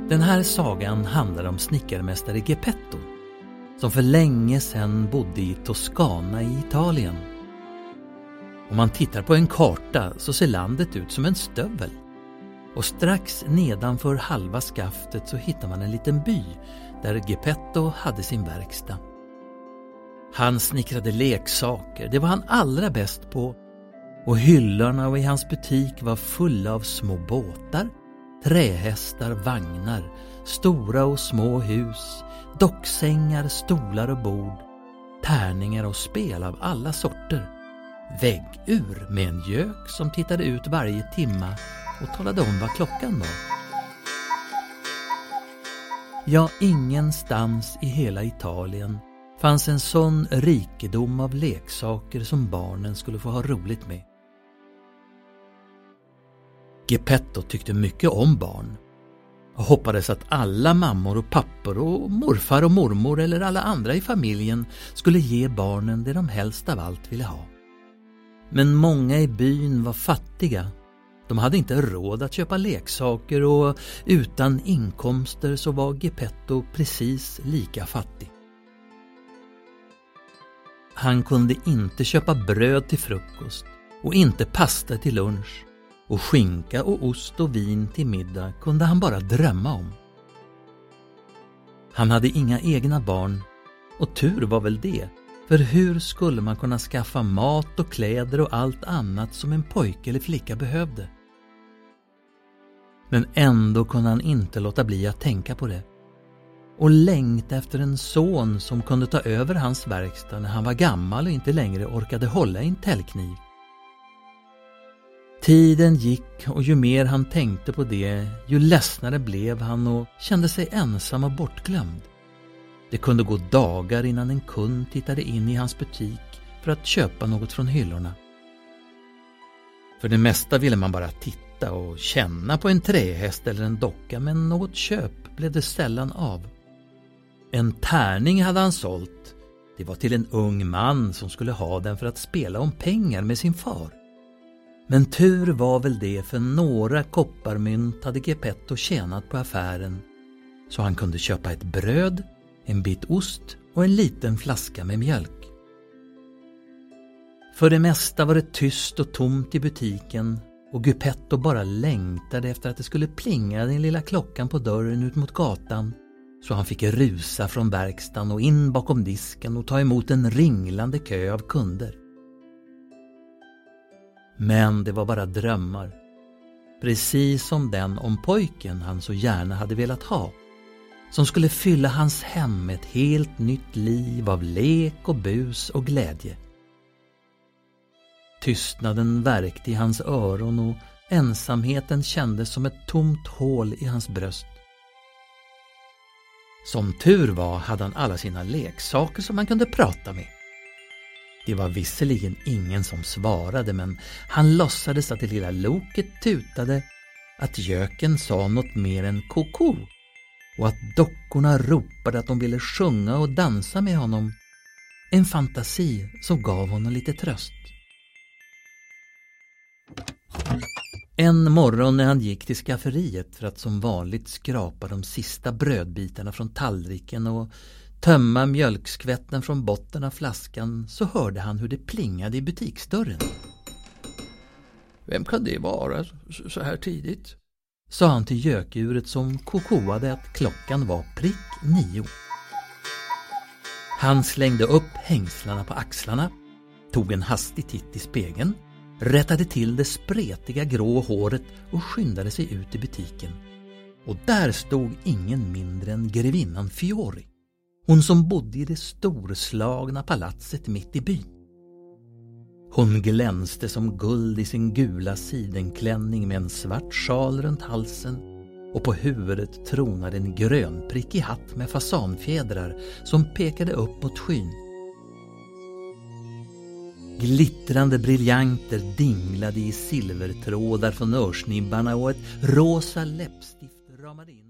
Den här sagan handlar om snickarmästare Geppetto som för länge sedan bodde i Toscana i Italien. Om man tittar på en karta så ser landet ut som en stövel. Och strax nedanför halva skaftet så hittar man en liten by där Geppetto hade sin verkstad. Han snickrade leksaker, det var han allra bäst på. Och hyllorna i hans butik var fulla av små båtar, trähästar, vagnar, stora och små hus, docksängar, stolar och bord, tärningar och spel av alla sorter. Väggur med en gök som tittade ut varje timma och talade om vad klockan var. Ja, ingenstans i hela Italien fanns en sån rikedom av leksaker som barnen skulle få ha roligt med. Geppetto tyckte mycket om barn och hoppades att alla mammor och pappor och morfar och mormor eller alla andra i familjen skulle ge barnen det de helst av allt ville ha. Men många i byn var fattiga. De hade inte råd att köpa leksaker och utan inkomster så var Geppetto precis lika fattig. Han kunde inte köpa bröd till frukost och inte pasta till lunch. Och skinka och ost och vin till middag kunde han bara drömma om. Han hade inga egna barn och tur var väl det. För hur skulle man kunna skaffa mat och kläder och allt annat som en pojke eller flicka behövde? Men ändå kunde han inte låta bli att tänka på det. Och längta efter en son som kunde ta över hans verkstad när han var gammal och inte längre orkade hålla i en täljkniv. Tiden gick och ju mer han tänkte på det, ju ledsnare blev han och kände sig ensam och bortglömd. Det kunde gå dagar innan en kund tittade in i hans butik för att köpa något från hyllorna. För det mesta ville man bara titta och känna på en trähäst eller en docka, men något köp blev det sällan av. En tärning hade han sålt. Det var till en ung man som skulle ha den för att spela om pengar med sin far. Men tur var väl det, för några kopparmynt hade Geppetto tjänat på affären, så han kunde köpa ett bröd, en bit ost och en liten flaska med mjölk. För det mesta var det tyst och tomt i butiken och Geppetto bara längtade efter att det skulle plinga den lilla klockan på dörren ut mot gatan, så han fick rusa från verkstaden och in bakom disken och ta emot en ringlande kö av kunder. Men det var bara drömmar, precis som den om pojken han så gärna hade velat ha, som skulle fylla hans hem med ett helt nytt liv av lek och bus och glädje. Tystnaden värkte i hans öron och ensamheten kändes som ett tomt hål i hans bröst. Som tur var hade han alla sina leksaker som han kunde prata med. Det var visserligen ingen som svarade, men han låtsades att det lilla loket tutade, att göken sa något mer än koko och att dockorna ropade att de ville sjunga och dansa med honom. En fantasi som gav honom lite tröst. En morgon när han gick till skafferiet för att som vanligt skrapa de sista brödbitarna från tallriken och tömma mjölkskvätten från botten av flaskan, så hörde han hur det plingade i butiksdörren. Vem kan det vara så här tidigt? Sa han till gökuret som kokoade att klockan var prick 9. Han slängde upp hängslarna på axlarna, tog en hastig titt i spegeln, rättade till det spretiga grå håret och skyndade sig ut i butiken. Och där stod ingen mindre än grevinnan Fiori. Hon som bodde i det storslagna palatset mitt i byn. Hon glänste som guld i sin gula sidenklänning med en svart sjal runt halsen, och på huvudet tronade en grönprickig hatt med fasanfjädrar som pekade upp mot skyn. Glittrande briljanter dinglade i silvertrådar från örsnibbarna och ett rosa läppstift ramade in